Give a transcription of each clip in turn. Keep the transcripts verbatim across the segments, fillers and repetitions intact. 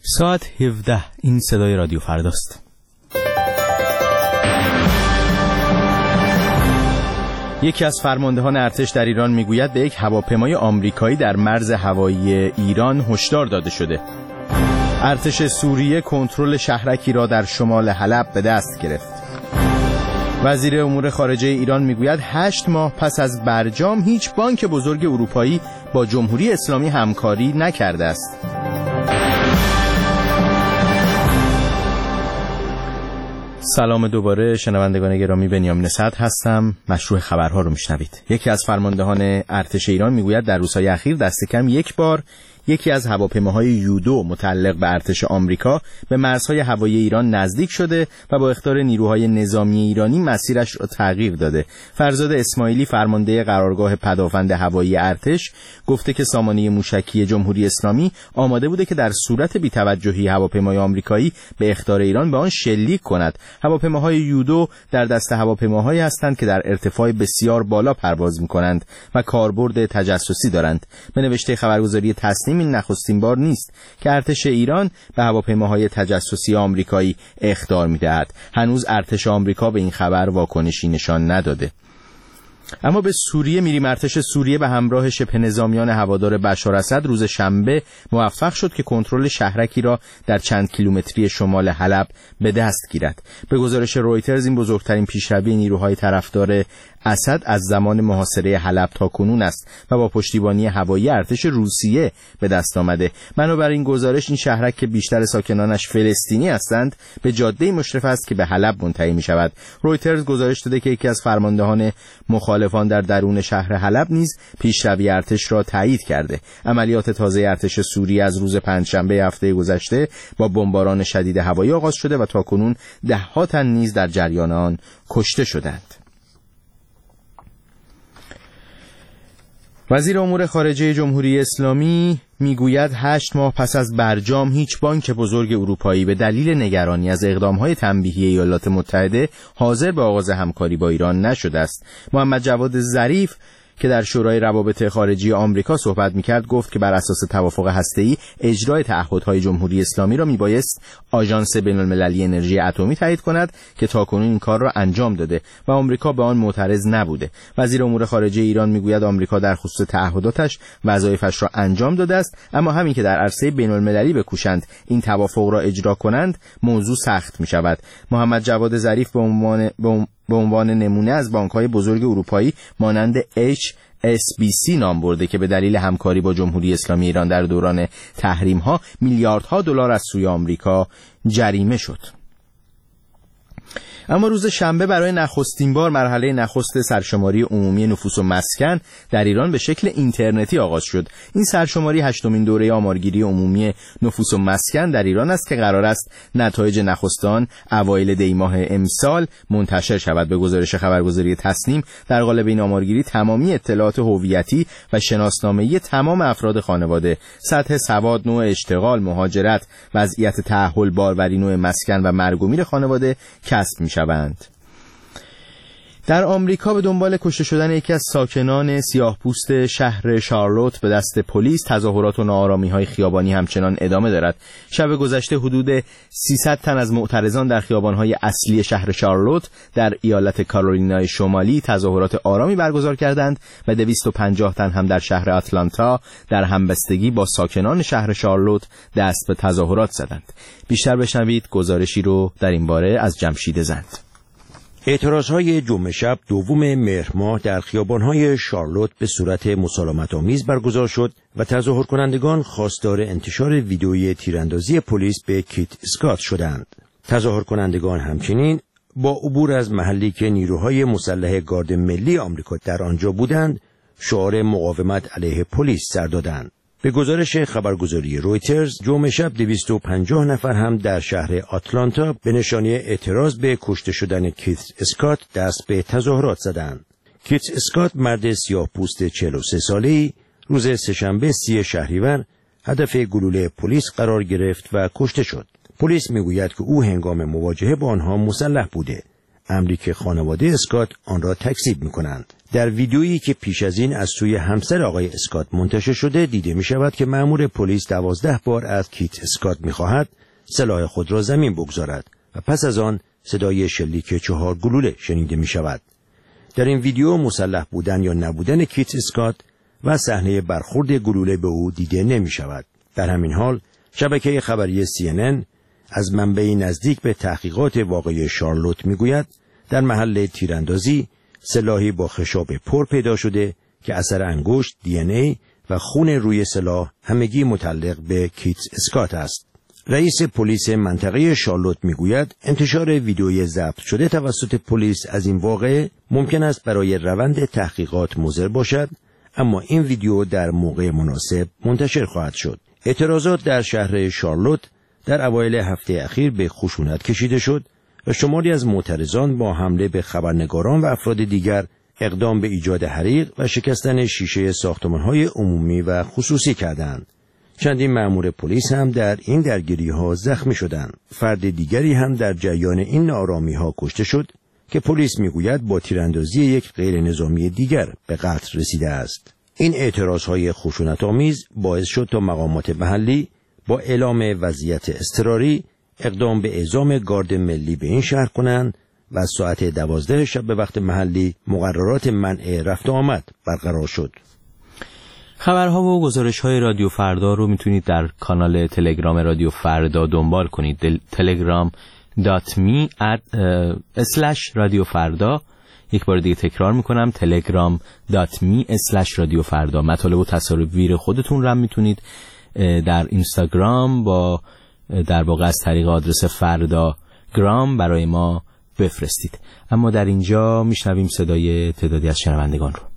ساعت هفده. این صدای رادیو فرداست. یکی از فرماندهان ارتش در ایران میگوید به یک هواپیمای آمریکایی در مرز هوایی ایران هشدار داده شده. ارتش سوریه کنترل شهرکی را در شمال حلب به دست گرفت. وزیر امور خارجه ایران میگوید هشت ماه پس از برجام هیچ بانک بزرگ اروپایی با جمهوری اسلامی همکاری نکرده است. سلام دوباره شنوندگان گرامی، بنیامین صدر هستم. مشروع خبرها رو میشنوید. یکی از فرماندهان ارتش ایران میگوید در روزهای اخیر دست کم یک بار یکی از هواپیماهای یودو متعلق به ارتش آمریکا به مرزهای هوایی ایران نزدیک شده و با اخطار نیروهای نظامی ایرانی مسیرش را تغییر داده. فرزاد اسماعیلی فرمانده قرارگاه پدافند هوایی ارتش گفته که سامانه موشکی جمهوری اسلامی آماده بوده که در صورت بی‌توجهی هواپیمای آمریکایی به اخطار ایران به آن شلیک کند. هواپیماهای یودو در دست هواپیماهایی هستند که در ارتفاع بسیار بالا پرواز می‌کنند و کاربرد تجسسی دارند. به نوشته خبرگزاری تسنیم این نخستین بار نیست که ارتش ایران به هواپیماهای تجسسی آمریکایی اخطار می‌دهد. هنوز ارتش آمریکا به این خبر واکنشی نشان نداده. اما به سوریه میریم. ارتش سوریه به همراه شبه نظامیان هوادار بشار اسد روز شنبه موفق شد که کنترل شهرکی را در چند کیلومتری شمال حلب به دست گیرد. به گزارش رویترز این بزرگترین پیشروی نیروهای طرفدار اسد از زمان محاصره حلب تا کنون است و با پشتیبانی هوایی ارتش روسیه به دست آمده. بنابر این گزارش این شهرک که بیشتر ساکنانش فلسطینی هستند به جاده مشرف است که به حلب منتهی می شود. رویترز گزارش داده که یکی از فرماندهان مخالفان در درون شهر حلب نیز پیشروی ارتش را تایید کرده. عملیات تازه ارتش سوریه از روز پنجشنبه هفته گذشته با بمباران شدید هوایی آغاز شده و تا کنون ده ها تن نیز در جریان آن کشته شدند. وزیر امور خارجه جمهوری اسلامی میگوید هشت ماه پس از برجام هیچ بانک بزرگ اروپایی به دلیل نگرانی از اقدامهای تنبیهی ایالات متحده حاضر به آغاز همکاری با ایران نشده است. محمد جواد ظریف که در شورای روابط خارجی آمریکا صحبت می‌کرد گفت که بر اساس توافق هسته‌ای اجرای تعهدهای جمهوری اسلامی را میبایست آژانس بین‌المللی انرژی اتمی تایید کند که تاکنون این کار را انجام داده و آمریکا به آن معترض نبوده. وزیر امور خارجه ایران میگوید آمریکا در خصوص تعهداتش وظایفش را انجام داده است، اما همین که در عرصه بین‌المللی بکوشند این توافق را اجرا کنند موضوع سخت می‌شود. محمد جواد ظریف به عنوان به عنوان نمونه از بانک‌های بزرگ اروپایی مانند اچ اس بی سی نام برده که به دلیل همکاری با جمهوری اسلامی ایران در دوران تحریم‌ها میلیاردها دلار از سوی آمریکا جریمه شد. اما روز شنبه برای نخستین بار مرحله نخست سرشماری عمومی نفوس و مسکن در ایران به شکل اینترنتی آغاز شد. این سرشماری هشتمین دوره آمارگیری عمومی نفوس و مسکن در ایران است که قرار است نتایج نخستان اوایل دی ماه امسال منتشر شود. به گزارش خبرگزاری تسنیم در قالب این آمارگیری تمامی اطلاعات هویتی و شناسنامه‌ای تمام افراد خانواده، سطح سواد، نوع اشتغال، مهاجرت، وضعیت تأهل باروری، نوع مسکن و مرگ و میر خانواده کسب می شوند. در آمریکا به دنبال کشته شدن یکی از ساکنان سیاه‌پوست شهر شارلوت به دست پلیس تظاهرات و ناآرامی‌های خیابانی همچنان ادامه دارد. شب گذشته حدود سیصد تن از معترضان در خیابان‌های اصلی شهر شارلوت در ایالت کارولینای شمالی تظاهرات آرامی برگزار کردند و دویست و پنجاه تن هم در شهر آتلانتا در همبستگی با ساکنان شهر شارلوت دست به تظاهرات زدند. بیشتر بشنوید گزارشی رو در این باره از جمشید زند. اعتراضهای جمعه شب دوم مهر ماه در خیابان‌های شارلوت به صورت مسالمت‌آمیز برگزار شد و تظاهر کنندگان خواستار انتشار ویدئوی تیراندازی پلیس به کیت اسکات شدند. تظاهر کنندگان همچنین با عبور از محلی که نیروهای مسلح گارد ملی آمریکا در آنجا بودند، شعار مقاومت علیه پلیس سر دادند. به گزارش خبرگزاری رویترز جمعه شب دویست و پنجاه نفر هم در شهر آتلانتا به نشانه اعتراض به کشته شدن کیت اسکات دست به تظاهرات زدند. کیت اسکات مرد سیاه‌پوست چهل و سه ساله‌ای روز سه‌شنبه سی شهریور هدف گلوله پلیس قرار گرفت و کشته شد. پلیس میگوید که او هنگام مواجهه با آنها مسلح بوده، امری که خانواده اسکات آن را تکذیب می‌کنند. در ویدیویی که پیش از این از سوی همسر آقای اسکات منتشر شده دیده می شود که مأمور پلیس دوازده بار از کیت اسکات می خواهد سلاح خود را زمین بگذارد و پس از آن صدای شلیک چهار گلوله شنیده می شود. در این ویدیو مسلح بودن یا نبودن کیت اسکات و صحنه برخورد گلوله به او دیده نمی شود. در همین حال شبکه خبری سی ان ان از منبعی نزدیک به تحقیقات واقعی شارلوت می گوید در محل تیراندازی سلاحی با خشاب پر پیدا شده که اثر انگشت، دی ان ای و خون روی سلاح همگی متعلق به کیت اسکات است. رئیس پلیس منطقه شارلوت میگوید انتشار ویدیوی ضبط شده توسط پلیس از این واقعه ممکن است برای روند تحقیقات مضر باشد، اما این ویدیو در موقع مناسب منتشر خواهد شد. اعتراضات در شهر شارلوت در اوایل هفته اخیر به خشونت کشیده شد و شماری از معترضان با حمله به خبرنگاران و افراد دیگر اقدام به ایجاد حریق و شکستن شیشه ساختمان‌های عمومی و خصوصی کردند. چندین مأمور پلیس هم در این درگیری‌ها زخمی شدند. فرد دیگری هم در جریان این ناآرامی‌ها کشته شد که پلیس میگوید با تیراندازی یک غیر نظامی دیگر به قتل رسیده است. این اعتراض‌های خشونت‌آمیز باعث شد تا مقامات محلی با اعلام وضعیت اضطراری اقدام به اعزام گارد ملی به این شهر کنند و از ساعت دوازده شب به وقت محلی مقررات منع رفت و آمد برقرار شد. خبرها و گزارش‌های رادیو فردا رو میتونید در کانال تلگرام رادیو فردا دنبال کنید. تلگرام دات می اسلش رادیو فردا. یک بار دیگه تکرار میکنم تلگرام دات می اسلش رادیو فردا. مطالب و تصاویر خودتون رو هم میتونید در اینستاگرام با در واقع از طریق آدرس فردا گرام برای ما بفرستید. اما در اینجا میشنویم صدای تعدادی از شنوندگان رو.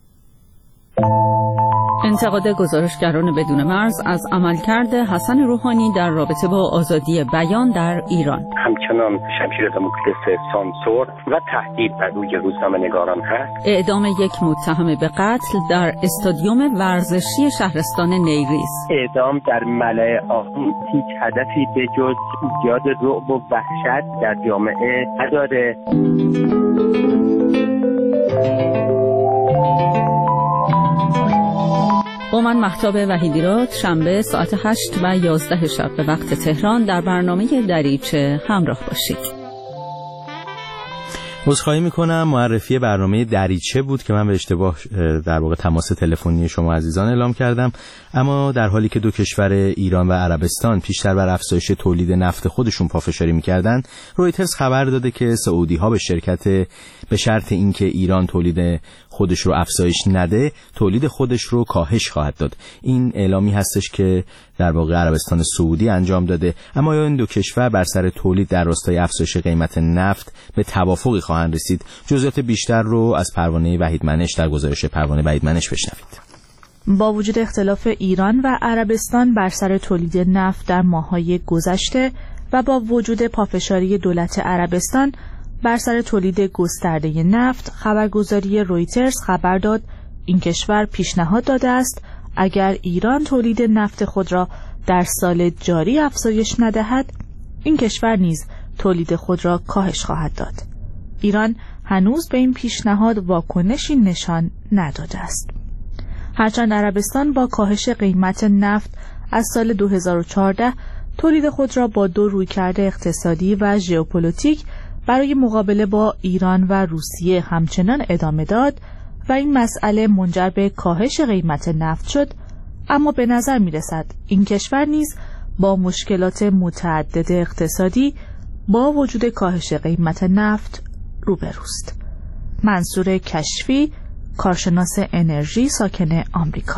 انتقاد گزارشگران بدون مرز از عملکرد حسن روحانی در رابطه با آزادی بیان در ایران. همچنان شمشیر دموکراسی سانسور و تهدید بر روی روزنامه‌نگاران هست. اعدام یک متهم به قتل در استادیوم ورزشی شهرستان نیریز. اعدام در ملأ عام هیچ هدفی به جز ایجاد رعب و وحشت در جامعه نداره. با من مهتاب وحیدیراد شنبه ساعت هشت و یازده شب به وقت تهران در برنامه دریچه همراه باشید. عذرخواهی میکنم، معرفی برنامه دریچه بود که من به اشتباه در واقع تماس تلفنی شما عزیزان اعلام کردم. اما در حالی که دو کشور ایران و عربستان پیشتر بر افزایش تولید نفت خودشون پافشاری میکردن، رویترز خبر داده که سعودی ها به شرکت به شرط اینکه ایران تولید خودش رو افزایش نده، تولید خودش رو کاهش خواهد داد. این اعلامی هستش که در واقع عربستان سعودی انجام داده. اما این دو کشور بر سر تولید در راستای افزایش قیمت نفت به توافقی خواهند رسید. جزئیات بیشتر رو از پروانه وحید منش در گزارش پروانه وحید منش بشنوید. با وجود اختلاف ایران و عربستان بر سر تولید نفت در ماه‌های گذشته و با وجود پافشاری دولت عربستان بر سر تولید گسترده نفت، خبرگزاری رویترز خبر داد این کشور پیشنهاد داده است اگر ایران تولید نفت خود را در سال جاری افزایش ندهد، این کشور نیز تولید خود را کاهش خواهد داد. ایران هنوز به این پیشنهاد واکنشی نشان نداده است. هرچند عربستان با کاهش قیمت نفت از سال دو هزار و چهارده تولید خود را با دو رویکرد اقتصادی و ژئوپلیتیک برای مقابله با ایران و روسیه همچنان ادامه داد و این مسئله منجر به کاهش قیمت نفت شد، اما به نظر می رسد این کشور نیز با مشکلات متعدد اقتصادی با وجود کاهش قیمت نفت روبروست. منصور کشفی، کارشناس انرژی ساکن آمریکا: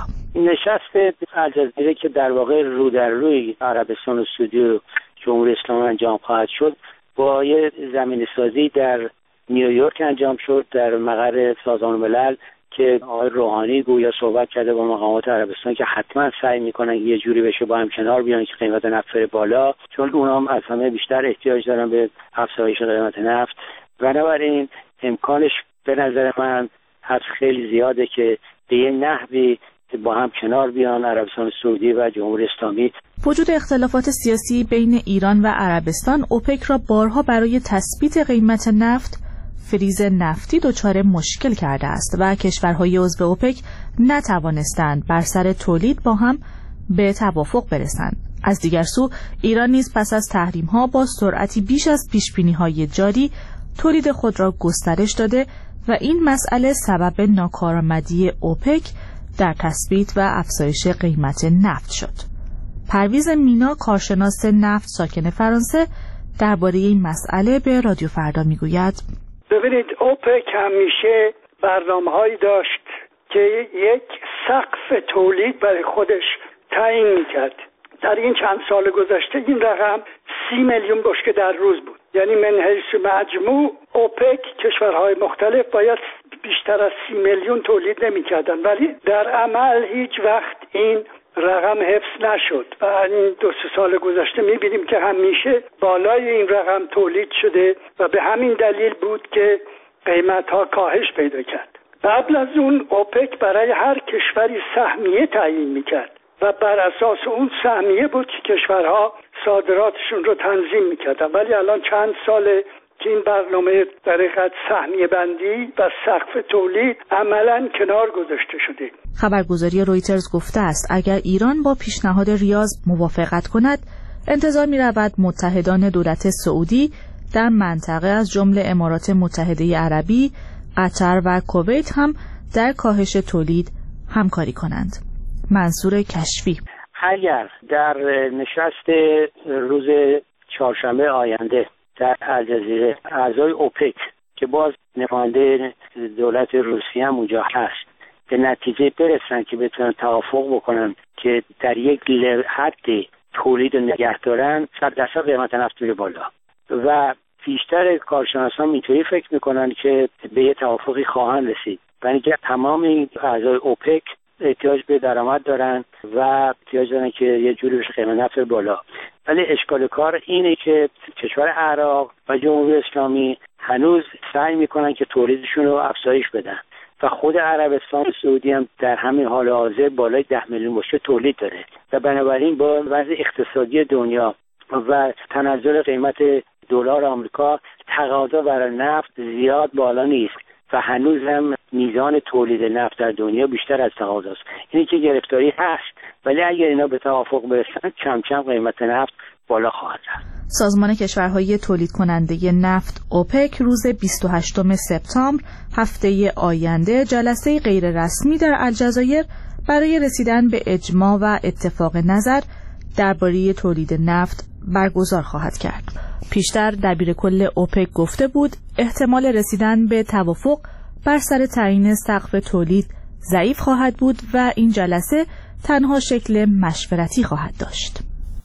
نشست الجزیره که در واقع رو در روی عربستان و سعودی و جمهوری اسلامی انجام خواهد شد با یه زمین سازی در نیویورک انجام شد در مقر سازمان ملل که آقای روحانی گویا صحبت کرده با مقامات عربستان که حتما سعی میکنن یه جوری بشه با هم کنار بیان که قیمت نفت بره بالا، چون اونها هم از همه بیشتر احتیاج دارن به افزایش قیمت نفت. بنابراین امکانش به نظر من هست خیلی زیاده که به یه نحوی با هم کنار بیان عربستان سعودی و جمهوری اسلامی. وجود اختلافات سیاسی بین ایران و عربستان، اوپک را بارها برای تثبیت قیمت نفت فریز نفتی دچار مشکل کرده است و کشورهای عضو اوپک نتوانستند بر سر تولید با هم به توافق برسند. از دیگر سو ایران نیز پس از تحریم‌ها با سرعتی بیش از پیش‌بینی‌های جاری تولید خود را گسترش داده و این مسئله سبب ناکارآمدی اوپک در تثبیت و افزایش قیمت نفت شد. پرویز مینا، کارشناس نفت ساکن فرانسه، درباره این مسئله به رادیو فردا میگوید: ببینید، اوپک همیشه برنامه‌هایی داشت که یک سقف تولید برای خودش تعیین می‌کرد. در این چند سال گذشته این رقم سی میلیون بشکه در روز بود. یعنی من حیث مجموع اوپک کشورهای مختلف باید بیشتر از سی میلیون تولید نمی‌کردند، ولی در عمل هیچ وقت این رقم حفظ نشد و این دو سه سال گذشته می‌بینیم که همیشه بالای این رقم تولید شده و به همین دلیل بود که قیمت‌ها کاهش پیدا کرد. قبل از اون اوپک برای هر کشوری سهمیه تعیین می‌کرد و بر اساس اون سهمیه بود که کشورها صادراتشون رو تنظیم می‌کردن، ولی الان چند ساله که این برنامه در حقیقت سهمیه بندی و سقف تولید عملاً کنار گذاشته شده. خبرگزاری رویترز گفته است اگر ایران با پیشنهاد ریاض موافقت کند، انتظار می‌رود متحدان دولت سعودی در منطقه از جمله امارات متحده عربی، قطر و کویت هم در کاهش تولید همکاری کنند. منصور کشفی: اگر در نشست روز چهارشنبه آینده در الجزیره اعضای اوپک که باز نماینده دولت روسیه هم اونجا هست به نتیجه برسن که بتونن توافق بکنن که در یک حد تولید نگه دارن، صد درصد قیمت نفت میره بالا و بیشتر کارشناسان اینطوری فکر میکنن که به یه توافقی خواهند رسید. برای اینکه تمام اعضای اوپک احتیاج به درآمد دارن و احتیاج دارن که یه جوری بشه قیمت نفت بالا، ولی اشکال کار اینه که کشور عراق و جمهوری اسلامی هنوز سعی میکنن که تولیدشون رو افزایش بدن و خود عربستان سعودی هم در همین حال حاضر بالای ده میلیون بشکه تولید داره و بنابراین با وضع اقتصادی دنیا و تنزل قیمت دلار آمریکا تقاضا برای نفت زیاد بالا نیست و هنوز هم میزان تولید نفت در دنیا بیشتر از تقاضاست. اینی که گرفتاری هست، ولی اگر اینا به توافق برسن کم کم قیمت نفت بالا خواهد رفت. سازمان کشورهای تولید کننده نفت اوپک روز بیست و هشتم سپتامبر هفته آینده جلسه غیر رسمی در الجزایر برای رسیدن به اجماع و اتفاق نظر درباره تولید نفت برگزار خواهد کرد. پیشتر دبیر کل اوپک گفته بود احتمال رسیدن به توافق بر سر تعیین سقف تولید ضعیف خواهد بود و این جلسه تنها شکل مشورتی خواهد داشت.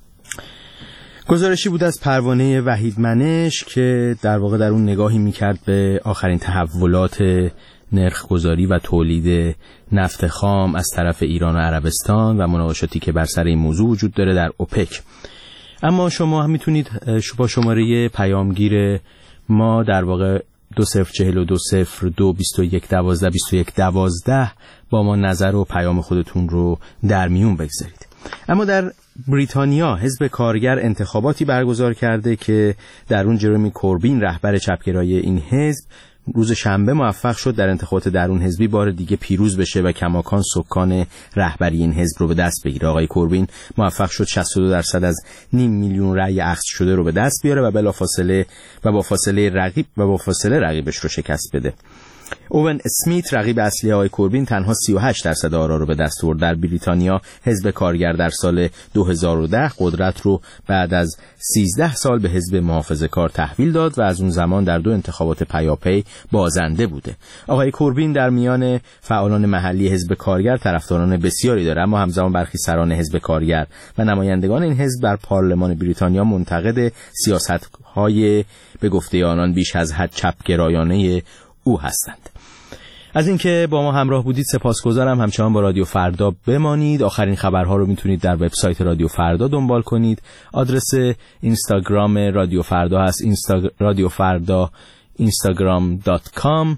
گزارشی بود از پروانه وحید منش که در واقع در اون نگاهی میکرد به آخرین تحولات نرخ گذاری و تولید نفت خام از طرف ایران و عربستان و مناقشاتی که بر سر این موضوع وجود داره در اوپک. اما شما هم میتونید با شماره پیامگیر ما در واقع دو صفر چهل و دو صفر دو بیست و یک دوازده بیست و یک دوازده با ما نظر و پیام خودتون رو در میون بگذارید. اما در بریتانیا حزب کارگر انتخاباتی برگزار کرده که در اون جرمی کوربین رهبر چپگرای این حزب روز شنبه موفق شد در انتخابات درون حزبی بار دیگه پیروز بشه و کماکان سکان رهبری این حزب رو به دست بگیره. آقای کوربین موفق شد شصت و دو درصد از نیم میلیون رأی اخذ شده رو به دست بیاره و بلافاصله و با فاصله رقیب و با فاصله رقیبش رو شکست بده. اوون اسمیت رقیب اصلی آقای کوربین تنها سی و هشت درصد آرا رو به دست آورد. در بریتانیا حزب کارگر در سال دو هزار و ده قدرت رو بعد از سیزده سال به حزب محافظه‌کار تحویل داد و از اون زمان در دو انتخابات پیاپی بازنده بوده. آقای کوربین در میان فعالان محلی حزب کارگر طرفداران بسیاری داره، اما همزمان برخی سران حزب کارگر و نمایندگان این حزب در پارلمان بریتانیا منتقد سیاست‌های به گفته آنان بیش از حد چپگرایانه او هستند. از اینکه با ما همراه بودید سپاسگزارم. همچنان با رادیو فردا بمانید. آخرین خبرها رو میتونید در وبسایت رادیو فردا دنبال کنید. آدرس اینستاگرام رادیو فردا هست اینستا... رادیو فردا اینستاگرام دات کام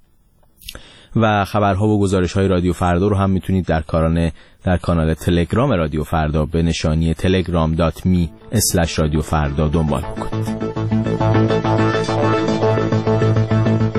و خبرها و گزارش‌های رادیو فردا رو هم میتونید در کانال در کانال تلگرام رادیو فردا به نشانی تلگرام دات می اسلش رادیو فردا دنبال کنید.